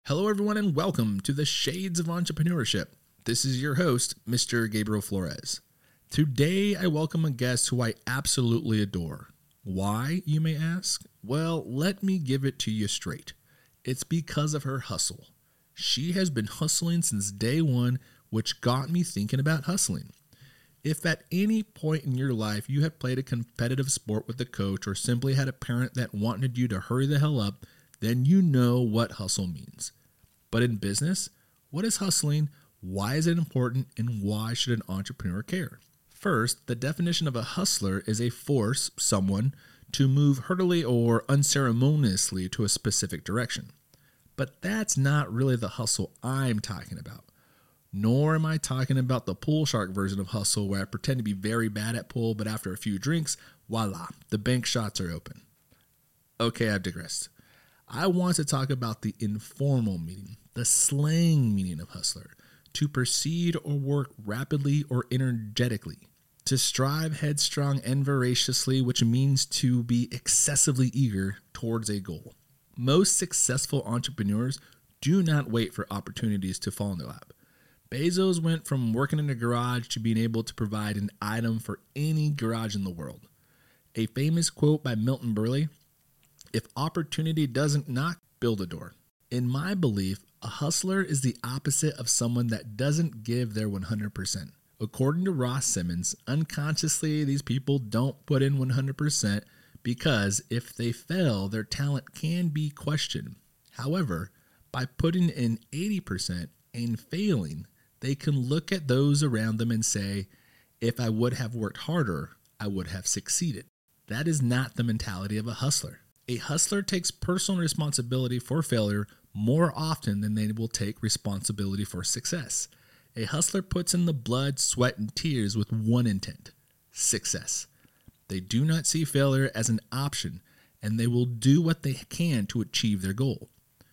Hello, everyone, and welcome to the Shades of Entrepreneurship. This is your host, Mr. Gabriel Flores. Today, I welcome a guest who I absolutely adore. Why, you may ask? Well, let me give it to you straight. It's because of her hustle. She has been hustling since day one, which got me thinking about hustling. If at any point in your life you have played a competitive sport with a coach or simply had a parent that wanted you to hurry the hell up, then you know what hustle means. But in business, what is hustling, why is it important, and why should an entrepreneur care? First, the definition of a hustler is a force, someone, to move hurriedly or unceremoniously to a specific direction. But that's not really the hustle I'm talking about. Nor am I talking about the pool shark version of hustle where I pretend to be very bad at pool, but after a few drinks, voila, the bank shots are open. Okay, I've digressed. I want to talk about the informal meaning, the slang meaning of hustler, to proceed or work rapidly or energetically, to strive headstrong and voraciously, which means to be excessively eager towards a goal. Most successful entrepreneurs do not wait for opportunities to fall in their lap. Bezos went from working in a garage to being able to provide an item for any garage in the world. A famous quote by Milton Berle: "If opportunity doesn't knock, build a door." In my belief, a hustler is the opposite of someone that doesn't give their 100%. According to Ross Simmons, unconsciously these people don't put in 100% because if they fail, their talent can be questioned. However, by putting in 80% and failing, they can look at those around them and say, if I would have worked harder, I would have succeeded. That is not the mentality of a hustler. A hustler takes personal responsibility for failure more often than they will take responsibility for success. A hustler puts in the blood, sweat, and tears with one intent: success. They do not see failure as an option, and they will do what they can to achieve their goal.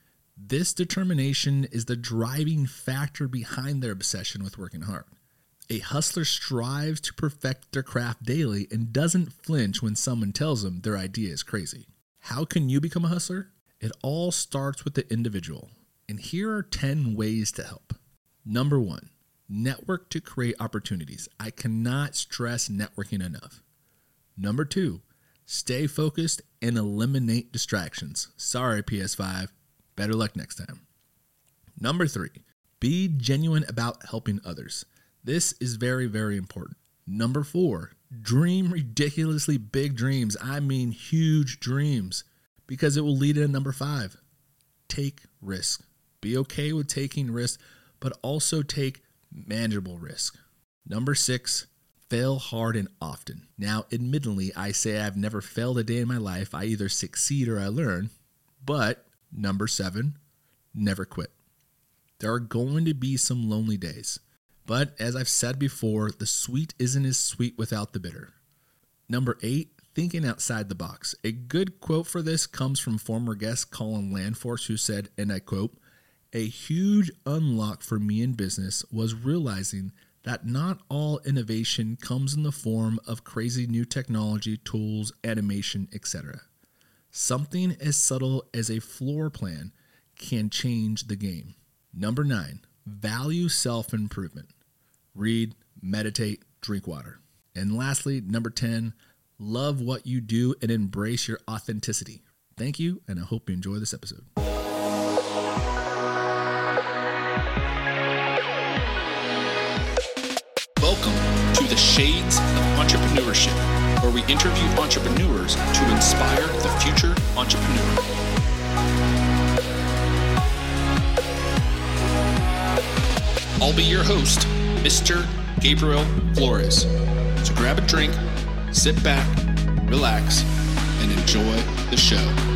This determination is the driving factor behind their obsession with working hard. A hustler strives to perfect their craft daily and doesn't flinch when someone tells them their idea is crazy. How can you become a hustler? It all starts with the individual, and here are 10 ways to help. Number 1, network to create opportunities. I cannot stress networking enough. Number 2, stay focused and eliminate distractions. Sorry, PS5. Better luck next time. Number 3, be genuine about helping others. This is very, very important. Number 4, dream ridiculously big dreams. I mean huge dreams, because it will lead to number 5. Take risk. Be okay with taking risks, but also take manageable risk. Number 6, fail hard and often. Now, admittedly, I say I've never failed a day in my life. I either succeed or I learn. But number 7, never quit. There are going to be some lonely days. But as I've said before, the sweet isn't as sweet without the bitter. Number 8, thinking outside the box. A good quote for this comes from former guest Colin Landforce, who said, and I quote, "A huge unlock for me in business was realizing that not all innovation comes in the form of crazy new technology, tools, animation, etc. Something as subtle as a floor plan can change the game." Number 9, value self-improvement. Read, meditate, drink water. And lastly, number 10, love what you do and embrace your authenticity. Thank you, and I hope you enjoy this episode. Welcome to the Shades of Entrepreneurship, where we interview entrepreneurs to inspire the future entrepreneur. I'll be your host, Mr. Gabriel Flores. So grab a drink, sit back, relax, and enjoy the show.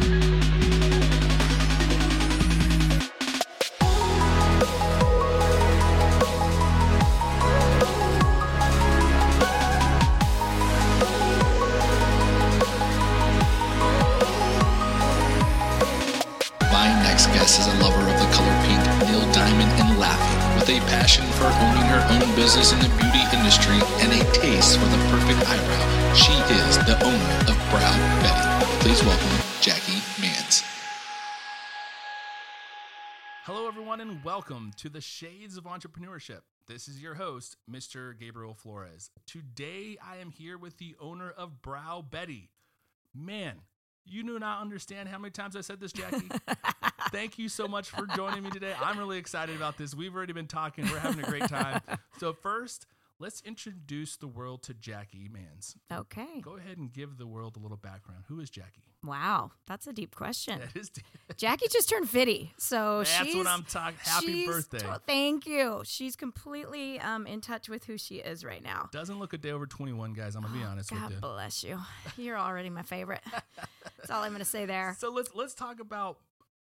My next guest is a lover of the color pink, Neil Diamond, and laughing, with a passion for owning her own business in the beauty industry and a taste for the perfect eyebrow. She is the owner of Brow Betty. Please welcome Jackie Mans. Hello, everyone, and welcome to the Shades of Entrepreneurship. This is your host, Mr. Gabriel Flores. Today, I am here with the owner of Brow Betty. Man, you do not understand how many times I said this, Jackie. Thank you so much for joining me today. I'm really excited about this. We've already been talking. We're having a great time. So first, let's introduce the world to Jackie Mans. Okay. Go ahead and give the world a little background. Who is Jackie? Wow, that's a deep question. That is Jackie just turned 50, so that's what I'm talking. Happy birthday! Thank you. She's completely in touch with who she is right now. Doesn't look a day over 21, guys. I'm gonna be honest with you. God bless you. You're already my favorite. That's all I'm gonna say there. So let's talk about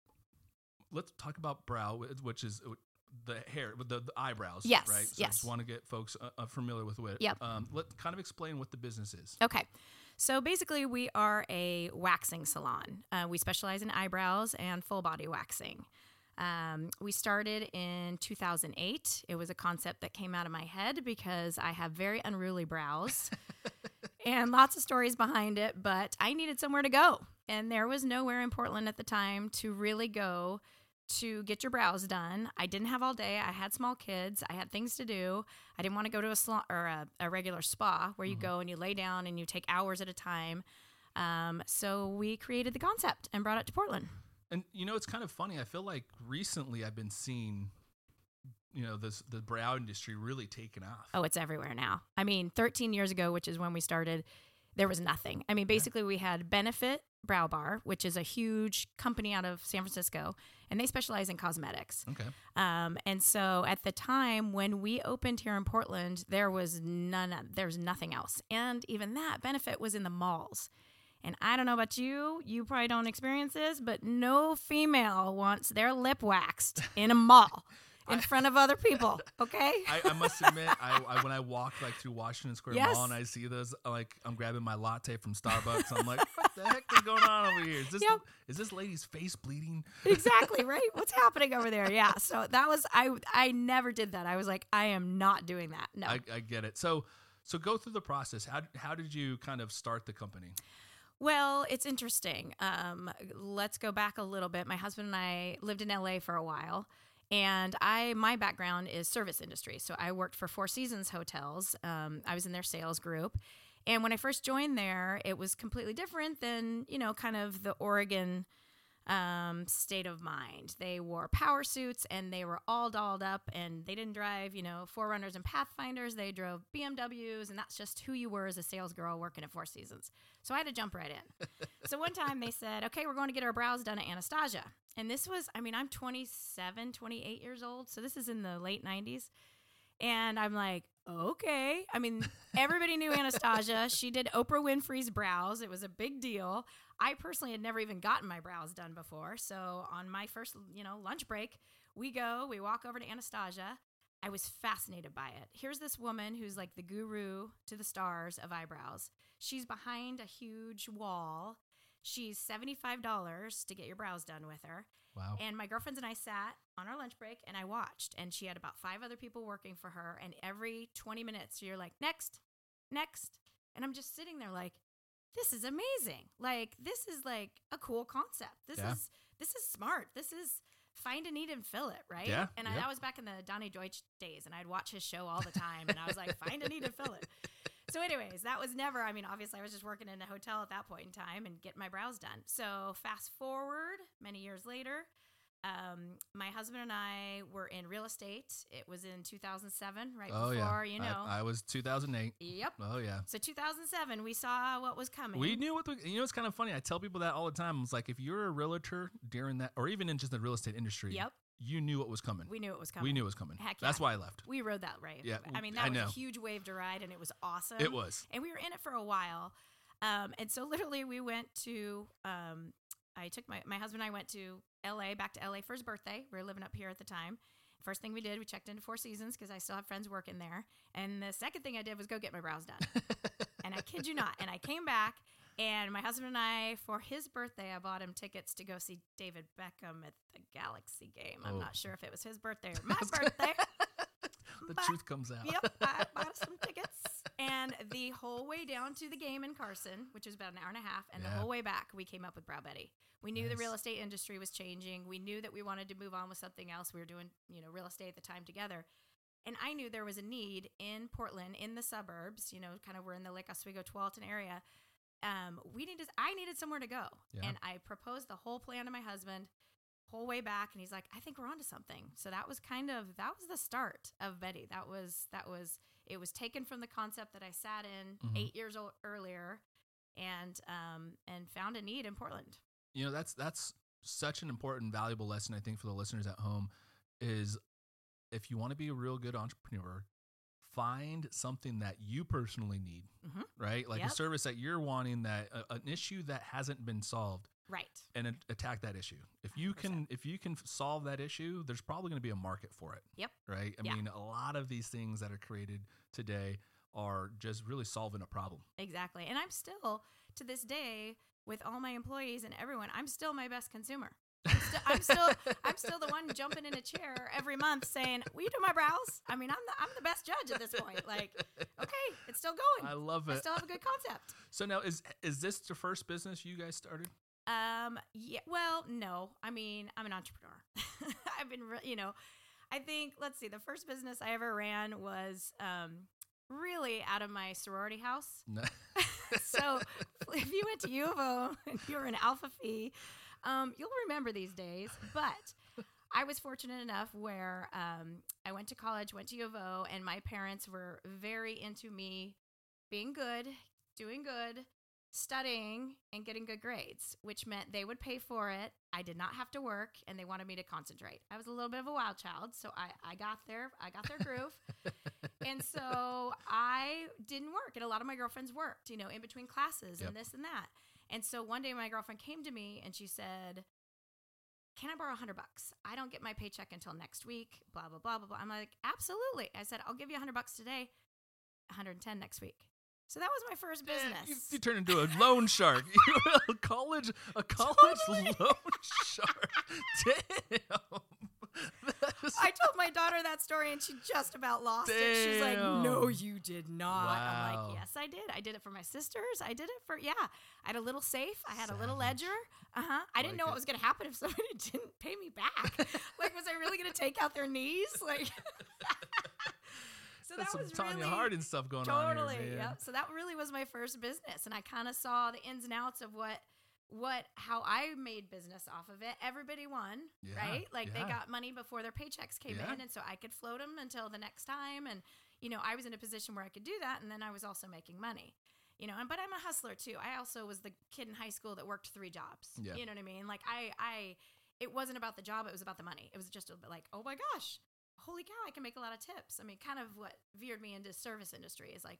brow, which is the hair, the eyebrows. Yes. Right. So yes. just want to get folks familiar with it. Yep. Let's kind of explain what the business is. Okay. So basically, we are a waxing salon. We specialize in eyebrows and full body waxing. We started in 2008. It was a concept that came out of my head because I have very unruly brows and lots of stories behind it, but I needed somewhere to go. And there was nowhere in Portland at the time to really go to get your brows done. I didn't have all day. I had small kids. I had things to do. I didn't want to go to a salon or a regular spa where you go and you lay down and you take hours at a time. So we created the concept and brought it to Portland. And it's kind of funny. I feel like recently I've been seeing, the brow industry really taking off. Oh, it's everywhere now. I mean, 13 years ago, which is when we started, there was nothing. I mean, basically we had Benefit Brow Bar, which is a huge company out of San Francisco, and they specialize in cosmetics. Okay. And so at the time when we opened here in Portland, there was nothing else. And even that Benefit was in the malls. And I don't know about you probably don't experience this, but no female wants their lip waxed in a mall. In front of other people, okay? I must admit, I when I walk through Washington Square Yes. Mall and I see those, I'm grabbing my latte from Starbucks. I'm like, what the heck is going on over here? Is this lady's face bleeding? Exactly, right? What's happening over there? Yeah. So that was I never did that. I was like, I am not doing that. No. I get it. So go through the process. How did you kind of start the company? Well, it's interesting. Let's go back a little bit. My husband and I lived in LA for a while. And my background is service industry. So I worked for Four Seasons Hotels. I was in their sales group. And when I first joined there, it was completely different than, kind of the Oregon state of mind. They wore power suits and they were all dolled up and they didn't drive, 4Runners and Pathfinders. They drove BMWs, and that's just who you were as a sales girl working at Four Seasons. So I had to jump right in. So one time they said, okay, we're going to get our brows done at Anastasia. And this was, I'm 27, 28 years old. So this is in the late 90s. And I'm like, okay. Everybody knew Anastasia. She did Oprah Winfrey's brows. It was a big deal. I personally had never even gotten my brows done before. So on my first, lunch break, we walk over to Anastasia. I was fascinated by it. Here's this woman who's like the guru to the stars of eyebrows. She's behind a huge wall. She's $75 to get your brows done with her. Wow. And my girlfriends and I sat on our lunch break and I watched. And she had about 5 other people working for her. And every 20 minutes, you're like, next. And I'm just sitting there like, this is amazing. Like, this is like a cool concept. This is smart. This is find a need and fill it, right? Yeah. And I was back in the Donnie Deutsch days and I'd watch his show all the time. And I was like, find a need and fill it. So anyways, that was never, obviously I was just working in a hotel at that point in time and getting my brows done. So fast forward many years later, my husband and I were in real estate. It was in 2007, right before, I was 2008. Yep. Oh, yeah. So 2007, we saw what was coming. We knew it's kind of funny. I tell people that all the time. It's like, if you're a realtor during that, or even in just the real estate industry, Yep. You knew what was coming. We knew it was coming. We knew it was coming. Heck yeah. That's why I left. We rode that wave. Yeah, that was a huge wave to ride, and it was awesome. It was. And we were in it for a while. And so literally we went to, I took my husband and I went to LA, back to LA for his birthday. We were living up here at the time. First thing we did, we checked into Four Seasons because I still have friends working there. And the second thing I did was go get my brows done. And I kid you not. And I came back, and my husband and I, for his birthday, I bought him tickets to go see David Beckham at the Galaxy game. I'm not sure if it was his birthday or my birthday. The truth comes out. Yep, I bought some tickets. And the whole way down to the game in Carson, which was about an hour and a half, and the Yeah. whole way back, we came up with Brow Betty. We knew the Nice. real estate industry was changing. We knew that we wanted to move on with something else. We were doing, real estate at the time together. And I knew there was a need in Portland, in the suburbs, kind of we're in the Lake Oswego, Tualatin area. I needed somewhere to go. Yeah. And I proposed the whole plan to my husband, whole way back. And he's like, I think we're onto something. So that was the start of Betty. It was taken from the concept that I sat in 8 years earlier and found a need in Portland. That's such an important, valuable lesson, I think, for the listeners at home is if you want to be a real good entrepreneur, find something that you personally need, right? Like a service that you're wanting, that an issue that hasn't been solved, right? And attack that issue. If you can solve that issue, there's probably going to be a market for it. Yep. Right. I mean, a lot of these things that are created today are just really solving a problem. Exactly. And I'm still, to this day, with all my employees and everyone, I'm still my best consumer. I'm still the one jumping in a chair every month saying, "Will you do my brows?" I mean, I'm the best judge at this point. Like, okay, it's still going. I love it. I still have a good concept. So now, is this the first business you guys started? Yeah. Well, no. I mean, I'm an entrepreneur. I've been, I think. Let's see. The first business I ever ran was really out of my sorority house. No. So if you went to U of O and you were an Alpha Phi, you'll remember these days. But I was fortunate enough where I went to college, went to U of O, and my parents were very into me being good, doing good, studying, and getting good grades, which meant they would pay for it. I did not have to work, and they wanted me to concentrate. I was a little bit of a wild child, so I got their groove. And so I didn't work, and a lot of my girlfriends worked, in between classes and this and that. And so one day my girlfriend came to me and she said, "Can I borrow $100? I don't get my paycheck until next week, blah, blah, blah, blah, blah." I'm like, "Absolutely." I said, "I'll give you $100 today, 110 next week." So that was my first business. You turned into a loan shark. You were a college Totally. loan shark. Damn. I told my daughter that story and she just about lost it. She's like, "No, you did not." I'm Wow. like, "Yes, I did. I did it for my sisters. I did it for, I had a little safe. I had a little ledger. I didn't know what was going to happen if somebody didn't pay me back. Like, was I really going to take out their knees? Like, so That's that was some Tanya really Harding stuff going on totally. here, man. Yep. So that really was my first business. And I kind of saw the ins and outs of how I made business off of it. Everybody won, Yeah, right? Like they yeah. got money before their paychecks came Yeah. in. And so I could float them until the next time. And, I was in a position where I could do that. And then I was also making money, but I'm a hustler too. I also was the kid in high school that worked 3 jobs. Yeah. You know what I mean? Like it wasn't about the job. It was about the money. It was just a bit like, oh my gosh, holy cow, I can make a lot of tips. I mean, kind of what veered me into service industry is like,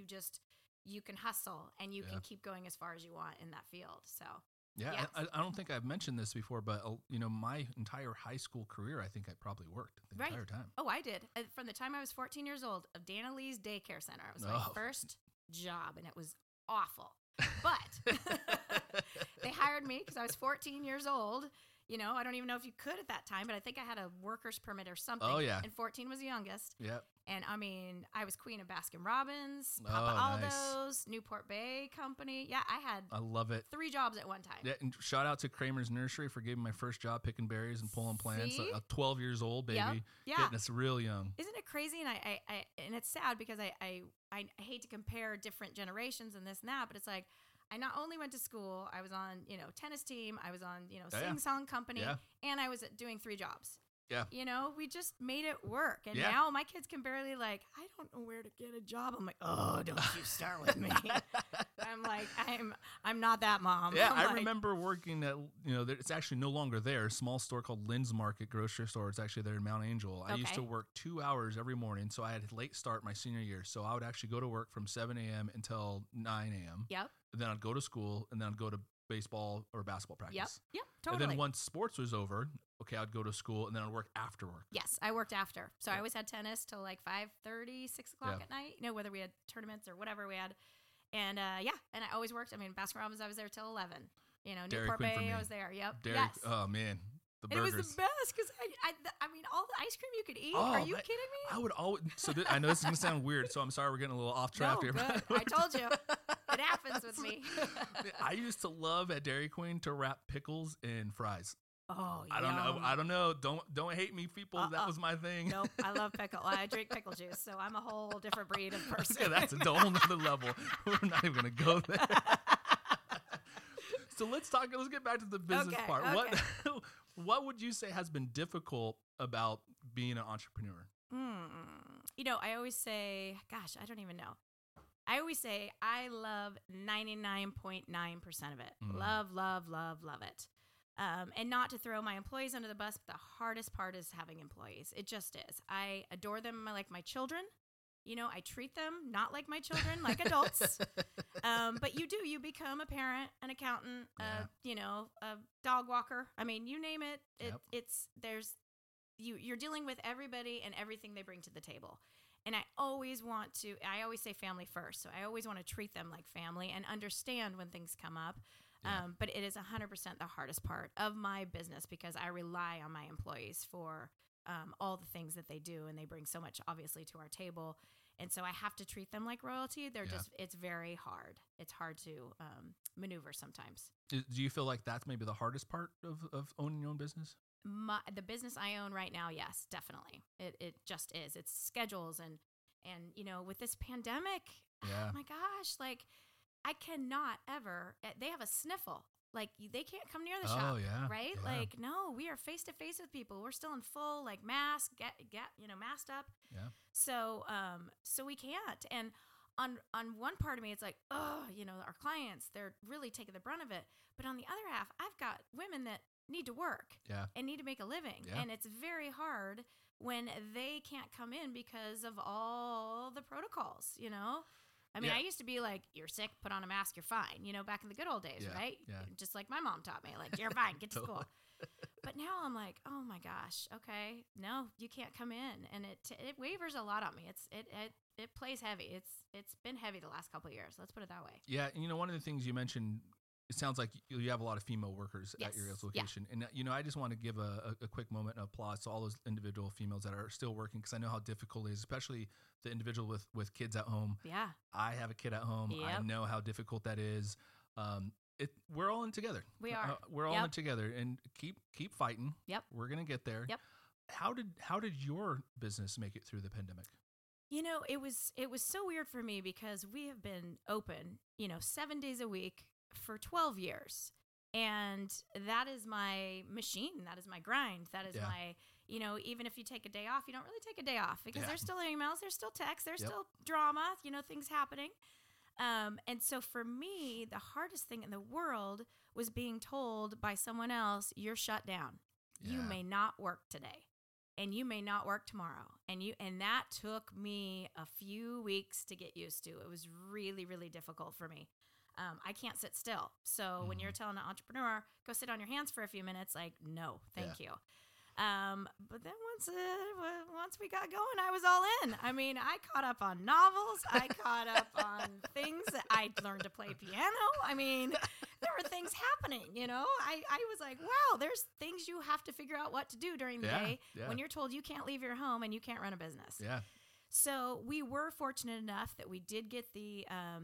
you can hustle and you can keep going as far as you want in that field. So Yeah, yes. I don't think I've mentioned this before, but my entire high school career, I think I probably worked the entire time. Oh, I did. From the time I was 14 years old, of Dana Lee's daycare center. It was my first job, and it was awful. But they hired me because I was 14 years old. I don't even know if you could at that time, but I think I had a worker's permit or something. Oh, yeah. And 14 was the youngest. Yep. And I mean, I was queen of Baskin Robbins, Papa nice. Aldo's, Newport Bay Company. Yeah, I love it. 3 jobs at one time. Yeah, and shout out to Kramer's Nursery for giving me my first job picking berries and pulling plants. See? 12 years old, baby. Yep. Yeah. Getting us real young. Isn't it crazy? And I and it's sad because I hate to compare different generations and this and that, but it's like I not only went to school, I was on, tennis team, I was on, sing song company, and I was doing 3 jobs. Yeah. We just made it work. And Yeah. now my kids can barely I don't know where to get a job. I'm like, "Oh, don't you start with me." I'm like, I'm not that mom. Yeah, I'm I like, remember working at, it's actually no longer there, a small store called Lynn's Market grocery store. It's actually there in Mount Angel. I used to work 2 hours every morning, so I had a late start my senior year. So I would actually go to work from 7 a.m. until 9 a.m. Yep. Then I'd go to school, and then I'd go to baseball or basketball practice. Yep. Totally. And then once sports was over, I'd go to school, and then I'd work after work. Yes, I worked after. So I always had tennis till 5:30, 6 o'clock at night, whether we had tournaments or whatever we had. And and I always worked. I mean, Baskin Robbins, I was there till 11. Dairy Newport Queen for Bay, me. I was there. Yep. Dairy, yes. Oh, man. The And it was burgers. the best because I mean, all the ice cream you could eat. Oh, Are you man, kidding me? I would always. So I know this is gonna sound weird. So I'm sorry we're getting a little off track No, here. good. I told you. It happens with me. I used to love at Dairy Queen to wrap pickles in fries. Oh, I don't know. I don't know. Don't hate me, people. That was my thing. Nope, I love pickle. I drink pickle juice, so I'm a whole different breed of person. Yeah, that's a whole nother level. We're not even gonna go there. So let's get back to the business part. Okay. What would you say has been difficult about being an entrepreneur? You know, I always say, gosh, I don't even know. I always say I love 99.9% of it. Love, love, love, love it. And not to throw my employees under the bus, but the hardest part is having employees. It just is. I adore them like my children. You know, I treat them not like my children, like adults. But you become a parent, an accountant, you know, a dog walker. I mean, you name it. You're dealing with everybody and everything they bring to the table. And I always say family first. So I always want to treat them like family and understand when things come up. Yeah. But it is 100% the hardest part of my business because I rely on my employees for all the things that they do. And they bring so much, obviously, to our table. And so I have to treat them like royalty. It's very hard. It's hard to maneuver sometimes. Do you feel like that's maybe the hardest part of owning your own business? The business I own right now, yes, definitely. It just is. It's schedules and you know, with this pandemic, oh my gosh, like I cannot ever. They have a sniffle. Like they can't come near the shop, right? Yeah. Like no, we are face to face with people. We're still in full like mask, masked up. Yeah. So we can't. And on one part of me, it's like, oh, you know, our clients, they're really taking the brunt of it. But on the other half, I've got women that need to work and need to make a living. Yeah. And it's very hard when they can't come in because of all the protocols, you know? I mean, I used to be like, you're sick, put on a mask, you're fine, you know, back in the good old days, right? Yeah. Just like my mom taught me, like, you're fine, get to school. But now I'm like, oh my gosh, okay, no, you can't come in. And it wavers a lot on me. It plays heavy. It's been heavy the last couple of years. Let's put it that way. Yeah. And, you know, one of the things you mentioned, it sounds like you have a lot of female workers at your location. Yeah. And, you know, I just want to give a quick moment of applause to all those individual females that are still working because I know how difficult it is, especially the individual with kids at home. Yeah. I have a kid at home. Yep. I know how difficult that is. We're all in together. We are. We're all in together and keep fighting. Yep. We're going to get there. Yep. How did your business make it through the pandemic? You know, it was so weird for me because we have been open, you know, 7 days a week for 12 years. And that is my machine. That is my grind. That is my, you know, even if you take a day off, you don't really take a day off because there's still emails, there's still texts, there's still drama, you know, things happening. And so for me, the hardest thing in the world was being told by someone else, you're shut down. Yeah. You may not work today and you may not work tomorrow. And that took me a few weeks to get used to. It was really, really difficult for me. I can't sit still. So when you're telling an entrepreneur, go sit on your hands for a few minutes, like, no, thank you. But then once we got going, I was all in. I mean, I caught up on novels. I caught up on things. I learned to play piano. I mean, there were things happening, you know. I was like, wow, there's things you have to figure out what to do during the day when you're told you can't leave your home and you can't run a business. Yeah. So we were fortunate enough that we did get the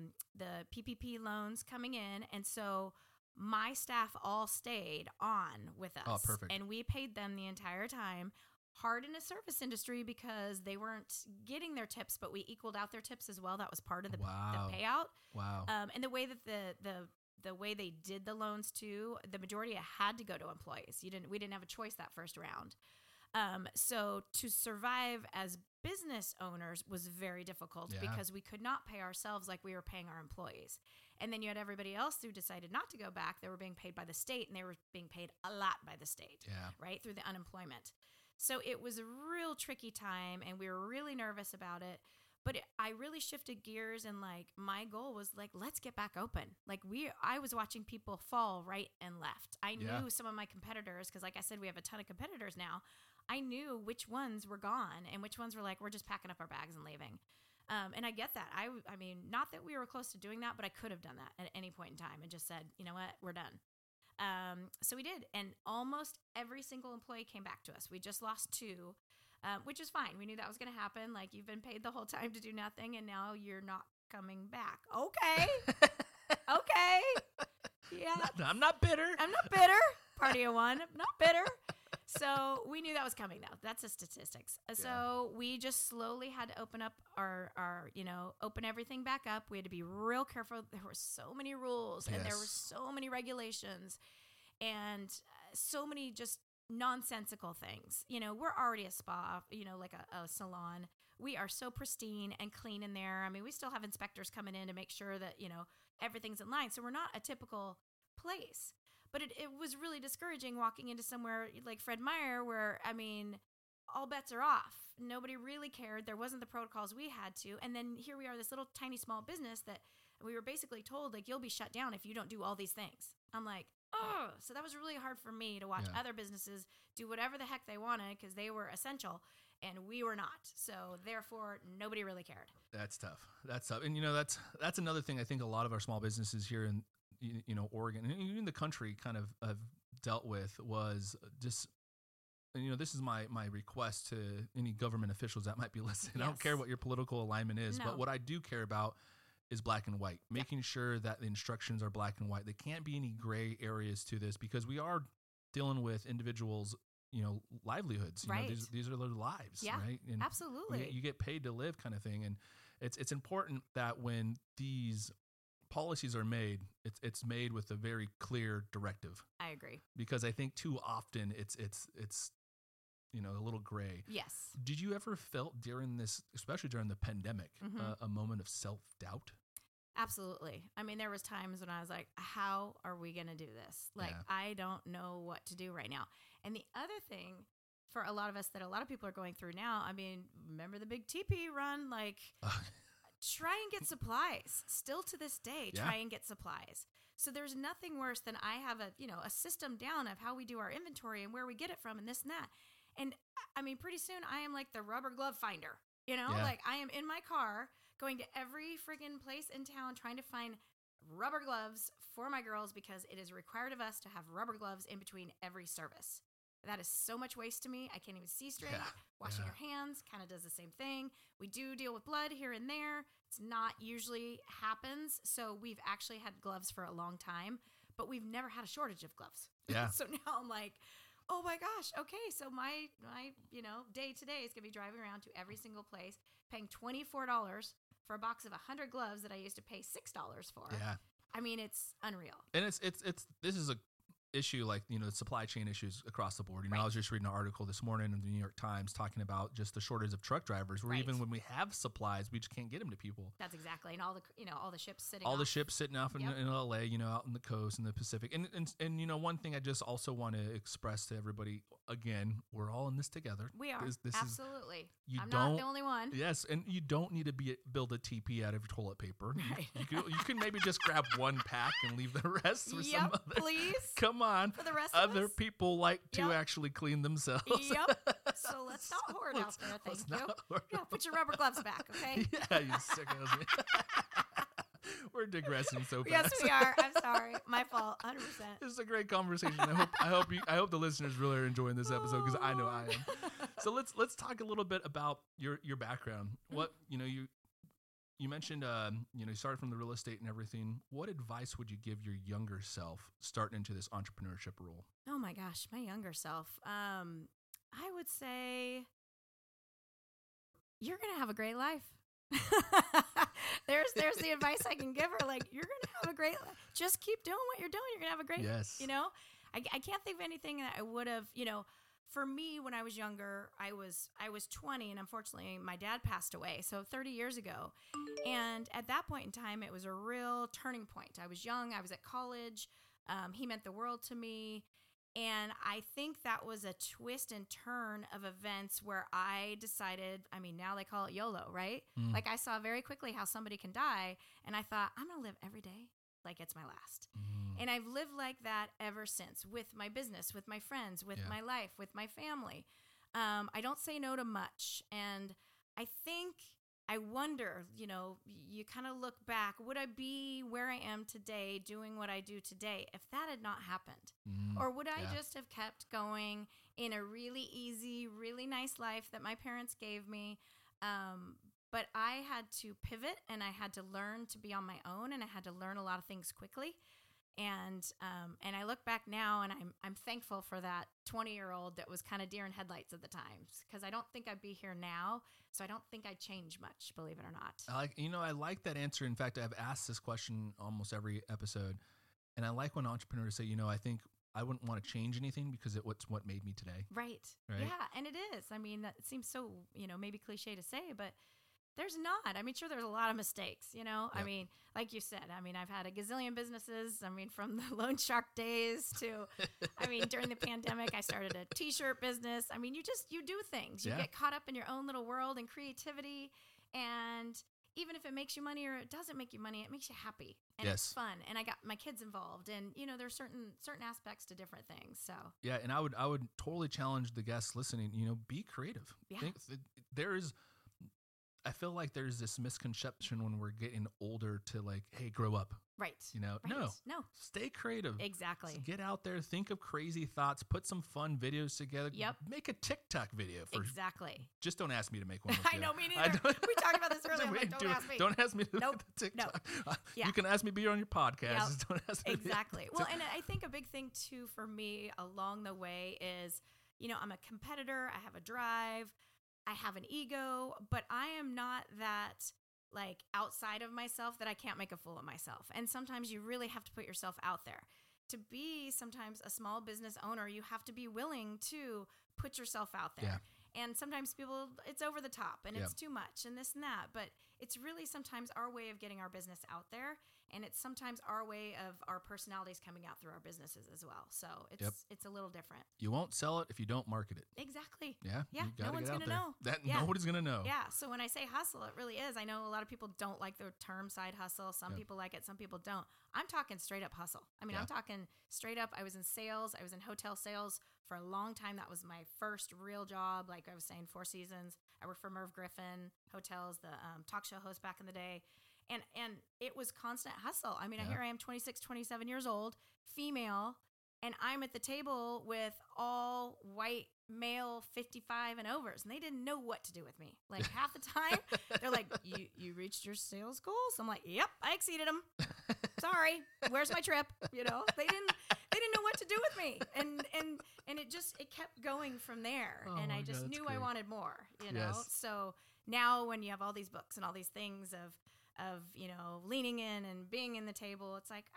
PPP loans coming in, and so my staff all stayed on with us. Oh, perfect. And we paid them the entire time. Hard in a service industry because they weren't getting their tips, but we equaled out their tips as well. That was part of the payout. Wow. And the way that the way they did the loans too, the majority had to go to employees. We didn't have a choice that first round. So to survive as business owners was very difficult because we could not pay ourselves like we were paying our employees. And then you had everybody else who decided not to go back. They were being paid by the state and they were being paid a lot by the state, right? Through the unemployment. So it was a real tricky time and we were really nervous about it. But I really shifted gears and like my goal was like, let's get back open. Like I was watching people fall right and left. I knew some of my competitors, because like I said, we have a ton of competitors now. I knew which ones were gone and which ones were like, we're just packing up our bags and leaving. And I get that. I mean, not that we were close to doing that, but I could have done that at any point in time and just said, you know what, we're done. So we did. And almost every single employee came back to us. We just lost 2, which is fine. We knew that was going to happen. Like, you've been paid the whole time to do nothing, and now you're not coming back. Okay. Okay. Yeah. I'm not bitter. I'm not bitter. Party of one. I'm not bitter. So we knew that was coming, though. That's the statistics. So we just slowly had to open up our open everything back up. We had to be real careful. There were so many rules and there were so many regulations and so many just nonsensical things. You know, we're already a spa, like a salon. We are so pristine and clean in there. I mean, we still have inspectors coming in to make sure that, everything's in line. So we're not a typical place. But it was really discouraging walking into somewhere like Fred Meyer where, I mean, all bets are off. Nobody really cared. There wasn't the protocols we had to. And then here we are, this little tiny small business that we were basically told, like, you'll be shut down if you don't do all these things. I'm like, oh. So that was really hard for me to watch other businesses do whatever the heck they wanted because they were essential. And we were not. So therefore, nobody really cared. That's tough. And, that's another thing I think a lot of our small businesses here in Oregon and even the country kind of have dealt with was just, this is my request to any government officials that might be listening. Yes. I don't care what your political alignment is, but what I do care about is black and white, making sure that the instructions are black and white. There can't be any gray areas to this because we are dealing with individuals, livelihoods. Right. These are their lives, right? And absolutely. You get paid to live kind of thing. And it's important that when these policies are made, it's made with a very clear directive. I agree. Because I think too often it's a little gray. Yes. Did you ever felt during this, especially during the pandemic, a moment of self-doubt? Absolutely. I mean, there was times when I was like, how are we going to do this? Like, I don't know what to do right now. And the other thing for a lot of us that a lot of people are going through now, I mean, remember the big TP run? Like, try and get supplies. Still to this day, try and get supplies. So there's nothing worse than I have a system down of how we do our inventory and where we get it from and this and that. And I mean, pretty soon I am like the rubber glove finder, like I am in my car going to every friggin' place in town trying to find rubber gloves for my girls because it is required of us to have rubber gloves in between every service. That is so much waste to me. I can't even see straight. Washing your hands kind of does the same thing. We do deal with blood here and there. It's not usually happens. So we've actually had gloves for a long time, but we've never had a shortage of gloves. Yeah. So now I'm like, oh my gosh. Okay. So my day today is going to be driving around to every single place, paying $24 for a box of 100 gloves that I used to pay $6 for. Yeah. I mean, it's unreal. And this is a issue like, supply chain issues across the board. I was just reading an article this morning in the New York Times talking about just the shortage of truck drivers where even when we have supplies, we just can't get them to people. That's exactly. And all the ships sitting the ships sitting off in LA, out in the coast and the Pacific. And one thing I just also want to express to everybody, again, we're all in this together. We are. This absolutely. I'm not the only one. Yes. And you don't need to build a TP out of toilet paper. Right. You can maybe just grab one pack and leave the rest for some other. Please. Come on. For the rest of other us. People like to actually clean themselves. Yep. So let's not hoard out there. Thank you. Yeah, put your rubber gloves back, okay? Yeah, you sickos. We're digressing so fast. Yes, we are. I'm sorry. My fault. 100%. This is a great conversation. I hope the listeners really are enjoying this episode because I know I am. So let's talk a little bit about your background. What you mentioned, you started from the real estate and everything. What advice would you give your younger self starting into this entrepreneurship role? Oh my gosh, my younger self. I would say you're gonna have a great life. There's the advice I can give her. Like, you're gonna have a great life. Just keep doing what you're doing. You're gonna have a great. Yes. I can't think of anything that I would have. For me, when I was younger, I was 20, and unfortunately, my dad passed away. So 30 years ago, and at that point in time, it was a real turning point. I was young. I was at college. He meant the world to me, and I think that was a twist and turn of events where I decided. I mean, now they call it YOLO, right? Like, I saw very quickly how somebody can die, and I thought, I'm gonna live every day like it's my last. And I've lived like that ever since, with my business, with my friends, with my life, with my family. I don't say no to much. And I think I wonder, you kind of look back, would I be where I am today doing what I do today if that had not happened? Or would I just have kept going in a really easy, really nice life that my parents gave me? But I had to pivot, and I had to learn to be on my own, and I had to learn a lot of things quickly. And I look back now, and I'm thankful for that 20-year-old that was kind of deer in headlights at the times, because I don't think I'd be here now. So I don't think I'd change much, believe it or not. I like that answer. In fact, I've asked this question almost every episode, and I like when entrepreneurs say, I think I wouldn't want to change anything because it's what made me today. Right. Yeah, and it is. I mean, that seems so, maybe cliche to say, but there's not. I mean, sure, there's a lot of mistakes, Yep. I mean, like you said, I've had a gazillion businesses. From the loan shark days to, during the pandemic, I started a t-shirt business. You do things. You get caught up in your own little world and creativity. And even if it makes you money or it doesn't make you money, it makes you happy. And it's fun. And I got my kids involved. And, there's certain aspects to different things. So, yeah. And I would totally challenge the guests listening, be creative. Yeah. I feel like there's this misconception when we're getting older to like, hey, grow up. Right. No, stay creative. Exactly. So get out there, think of crazy thoughts, put some fun videos together. Yep. Make a TikTok video. Exactly. Just don't ask me to make one. I know, me neither. We talked about this earlier. Don't ask me. Don't ask me to nope. the TikTok. Nope. You can ask me to be on your podcast. Yep. Just don't ask me. Exactly. Well, and I think a big thing too for me along the way is, I'm a competitor. I have a drive. I have an ego, but I am not that like outside of myself that I can't make a fool of myself. And sometimes you really have to put yourself out there. To be sometimes a small business owner, you have to be willing to put yourself out there. Yeah. And sometimes it's over the top and it's too much and this and that. But it's really sometimes our way of getting our business out there. And it's sometimes our way of our personalities coming out through our businesses as well. So it's a little different. You won't sell it if you don't market it. Exactly. Yeah. Yeah. No one's going to know. Nobody's going to know. Yeah. So when I say hustle, it really is. I know a lot of people don't like the term side hustle. Some people like it. Some people don't. I'm talking straight up hustle. I'm talking straight up. I was in sales. I was in hotel sales for a long time. That was my first real job. Like I was saying, Four Seasons. I worked for Merv Griffin Hotels, the talk show host back in the day. And it was constant hustle. Here I am, 26, 27 years old, female, and I'm at the table with all white male 55 and overs, and they didn't know what to do with me. Like half the time, they're like, you reached your sales goals? I'm like, yep, I exceeded them. Sorry, where's my trip? They didn't know what to do with me. And it kept going from there. Oh and I just knew I wanted more, know? So now when you have all these books and all these things of leaning in and being in the table, it's like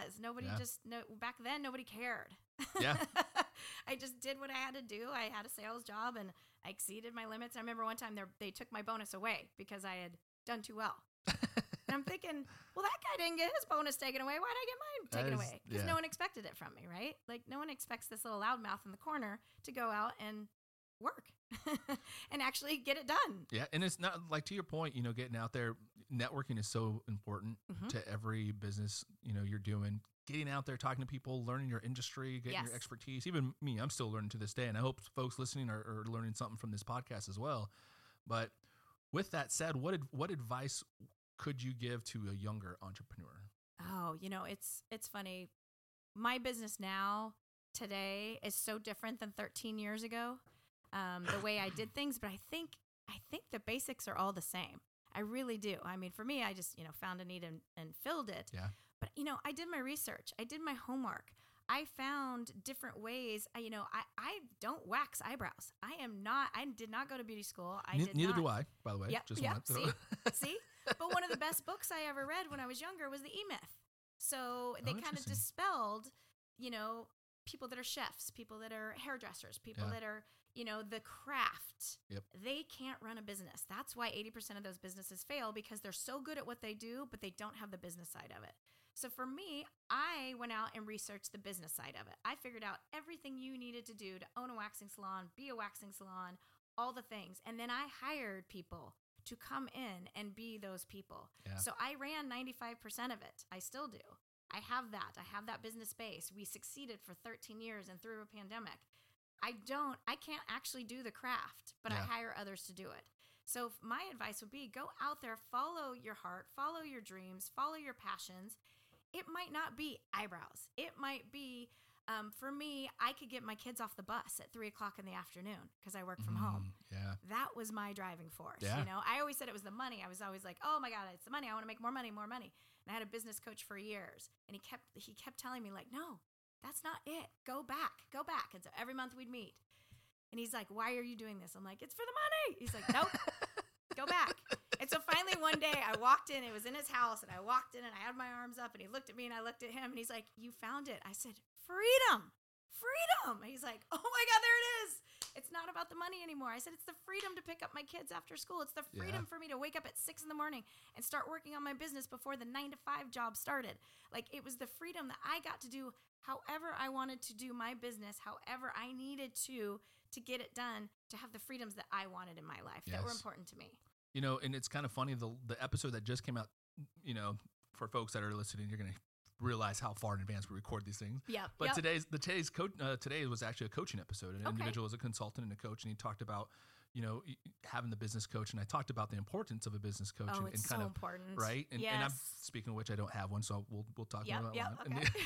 back then nobody cared. Yeah. I just did what I had to do. I had a sales job and I exceeded my limits. I remember one time they took my bonus away because I had done too well. And I'm thinking, well, that guy didn't get his bonus taken away. Why did I get mine taken away? Because no one expected it from me, right? Like no one expects this little loudmouth in the corner to go out and work and actually get it done. Yeah. And it's not like, to your point, getting out there, networking is so important to every business, you're doing, getting out there, talking to people, learning your industry, getting your expertise. Even me, I'm still learning to this day. And I hope folks listening are learning something from this podcast as well. But with that said, what advice could you give to a younger entrepreneur? Oh, it's funny. My business now today is so different than 13 years ago. The way I did things, but I think the basics are all the same. I really do. For me, I just, found a need and filled it. Yeah. But, I did my research. I did my homework. I found different ways. I don't wax eyebrows. I did not go to beauty school. Neither do I, by the way. See? But one of the best books I ever read when I was younger was The E-Myth. So they kind of dispelled, people that are chefs, people that are hairdressers, people that are, the craft. Yep. They can't run a business. That's why 80% of those businesses fail, because they're so good at what they do, but they don't have the business side of it. So for me, I went out and researched the business side of it. I figured out everything you needed to do to own a waxing salon, be a waxing salon, all the things. And then I hired people to come in and be those people. Yeah. So I ran 95% of it. I still do. I have that business base. We succeeded for 13 years and through a pandemic. I can't actually do the craft, but I hire others to do it. So my advice would be go out there, follow your heart, follow your dreams, follow your passions. It might not be eyebrows. It might be, for me, I could get my kids off the bus at 3:00 in the afternoon because I work from home. Yeah. That was my driving force. Yeah. You know, I always said it was the money. I was always like, oh my God, it's the money. I want to make more money, more money. And I had a business coach for years, and he kept telling me like, no, that's not it. Go back. And so every month we'd meet. And he's like, why are you doing this? I'm like, it's for the money. He's like, nope, go back. And so finally one day I walked in, it was in his house, and I walked in and I had my arms up, and he looked at me and I looked at him, and he's like, you found it. I said, freedom. And he's like, oh my God, there it is. It's not about the money anymore. I said, it's the freedom to pick up my kids after school. It's the freedom for me to wake up at 6 a.m. and start working on my business before the 9-to-5 job started. Like, it was the freedom that I got to do however I wanted to do my business, however I needed to get it done, to have the freedoms that I wanted in my life that were important to me. You know, and it's kind of funny, the episode that just came out, you know, for folks that are listening, you're going to realize how far in advance we record these things. Yeah. But today was actually a coaching episode. An individual was a consultant and a coach, and he talked about, you know, having the business coach, and I talked about the importance of a business coach. Oh, and it's kind so of important. Right? And, and I'm speaking of which, I don't have one, so we'll talk about that one. Okay.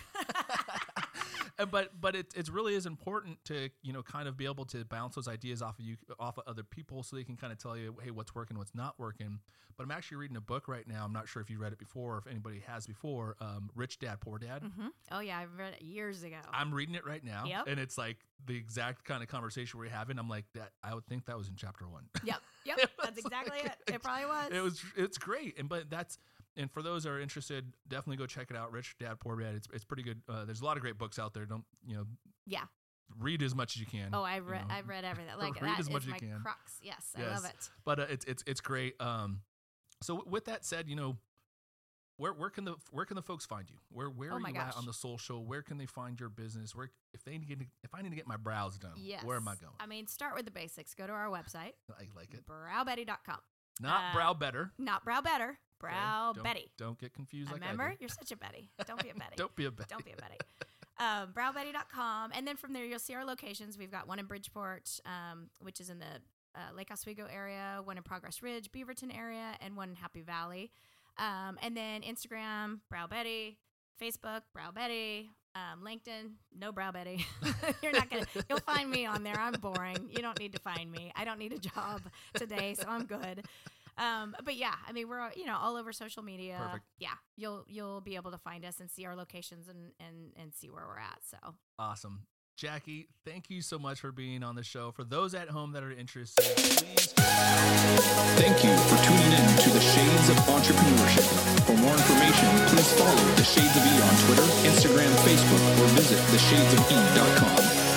But it really is important to, you know, kind of be able to bounce those ideas off of other people, so they can kind of tell you, hey, what's working, what's not working. But I'm actually reading a book right now. I'm not sure if you read it before, or if anybody has before. Rich Dad, Poor Dad. Mm-hmm. Oh yeah, I've read it years ago. I'm reading it right now, Yep. and it's like the exact kind of conversation we're having. I'm like, that I would think that was in chapter 1. Yep. That's exactly it. It probably was. It's great, and for those that are interested, definitely go check it out. Rich Dad, Poor Dad. It's pretty good. There's a lot of great books out there. Don't, you know? Yeah. Read as much as you can. Oh, I've read everything. Like, read that as much is as my you can. crux. Yes, I love it. But it's great. So with that said, you know, where can the folks find you? Where are you at on the social? Where can they find your business? Where if I need to get my brows done, where am I going? I mean, start with the basics. Go to our website. I like it. Browbetty.com. Not Brow Better. Not Brow Better. Brow Betty. Don't get confused. Remember, like I do. you're such a Betty. Don't be a Betty. Don't be a Betty. Don't be a Betty. Browbetty.com. And then from there, you'll see our locations. We've got one in Bridgeport, which is in the Lake Oswego area, one in Progress Ridge, Beaverton area, and one in Happy Valley. And then Instagram, Brow Betty, Facebook, Brow Betty, LinkedIn, no Brow Betty. You'll find me on there. I'm boring. You don't need to find me. I don't need a job today, so I'm good. But yeah, I mean, we're, you know, all over social media. Perfect. Yeah. You'll be able to find us and see our locations and see where we're at. So awesome. Jackie, thank you so much for being on the show. For those at home that are interested, please. Thank you for tuning in to the Shades of Entrepreneurship. For more information, please follow the Shades of E on Twitter, Instagram, Facebook, or visit theshadesofE.com.